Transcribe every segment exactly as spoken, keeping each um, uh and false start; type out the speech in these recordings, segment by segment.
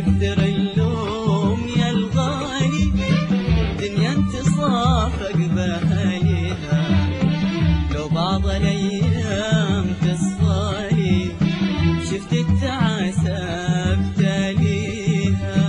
تكثر اللوم يا الغالي، دنيا انتصافك بأهاليها، لو بعض الأيام تصفالي شفت التعاسة بتاليها.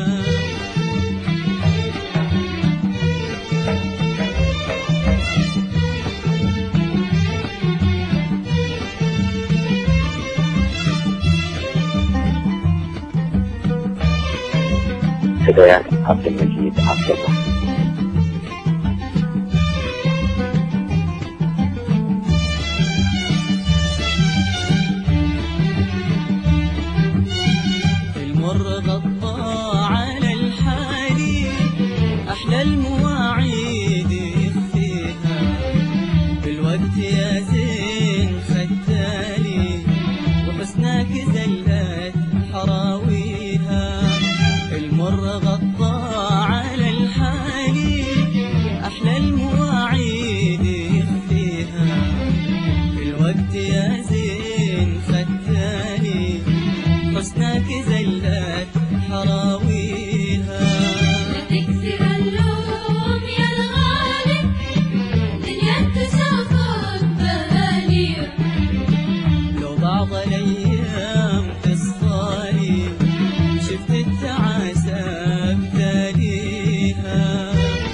بدايات عبد المجيد عبد الله. المر غطى على الحالي، أحلى المواعيد يخفيها، بالوقت يا زين ختالي، وحسناك زلت حراويها. المر غطى على الحالي، أحلى المواعيد يخفيها، بالوقت يا زين ختالي، حسناك زلت حراويها. تكثر اللوم يا الغالي، دنيا انتصافك بأهاليها، لو بعض الأيام تصفالي شفت التعاسة بتاليها.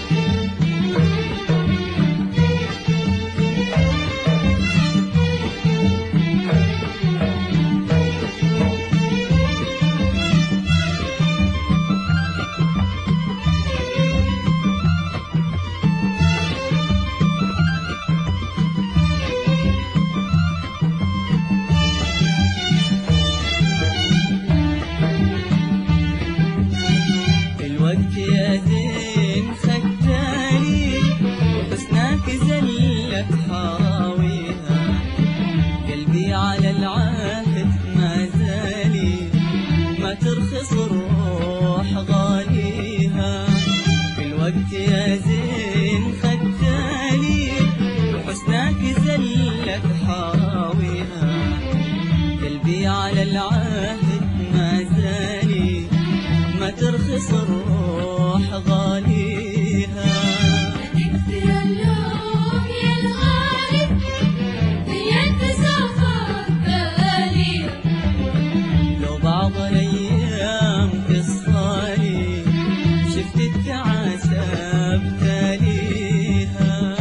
الوقت يا زين ختالي، وحسناك زلت حراويها، قلبي على العهد ما زالي، ما ترخص الروح غاليها. الوقت يا زين ختالي، وحسناك زلت حراويها، قلبي على العهد ما زالي، ما ترخص الروح غاليها. تكثر اللوم يا الغالي، دنيا انتصافك بأهاليها، لو بعض الأيام تصفالي شفت التعاسة بتاليها.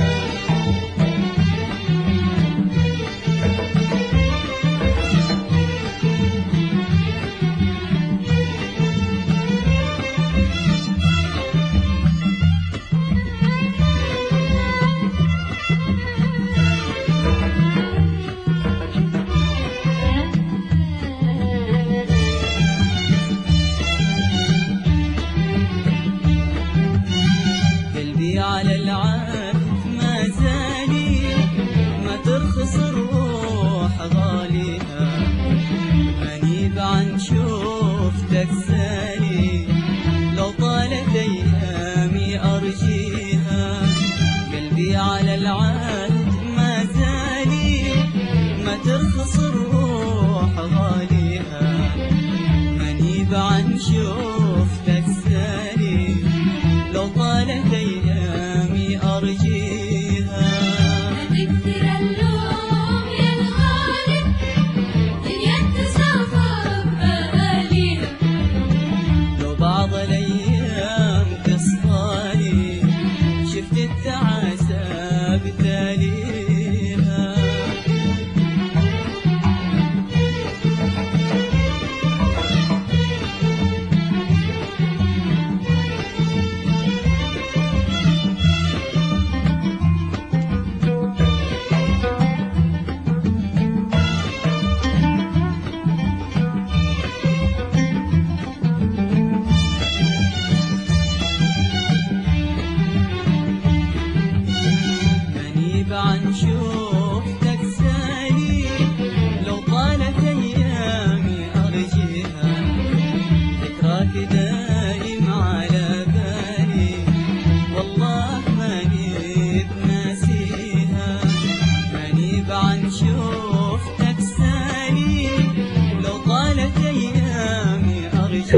قلبي على العهد ما زالي، ما ترخص الروح غاليها، أنيب عن شوفتك سالي، لو طالت أيامي أرجيها. قلبي على العهد ما زالي، ما ترخص الروح غاليها، أنيب عن شوفتك سالي، لو طالت أيامي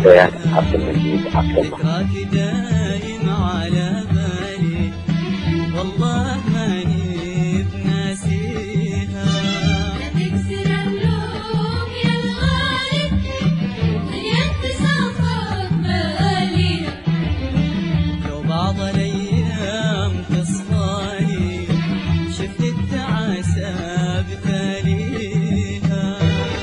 هدايا عبد المجيد عبد الله. ذكراك دايم على بالي والله ماني بناسيها. لا تكسر اللوم يا الغالي دنياك تصفى باليها. لو بعض الأيام تصفاني شفت التعاسة بتاليها.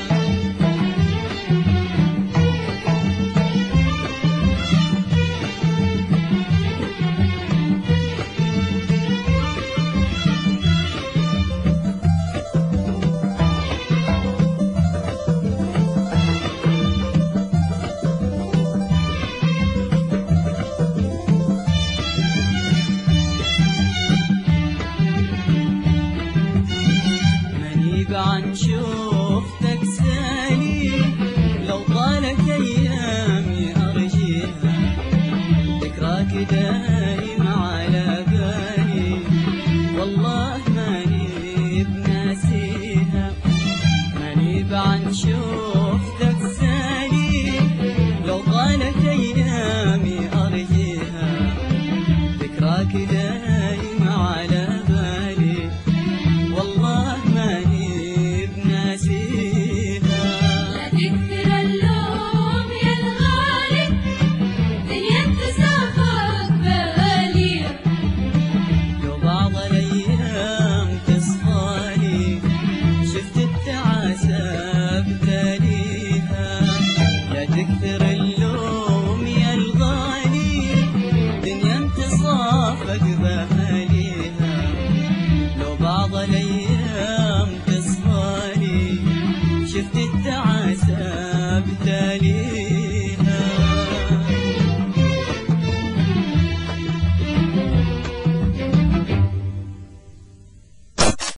منيب عن شوفتك سالي لو طالت أيامي أرجيها. ذكراك دايم على بالي والله ماني بناسيها. منيب عن شوفتك سالي لو طالت أيامي أرجيها. ذكراك دايم على بالي والله ماني بناسيها. لا تكسر اللوم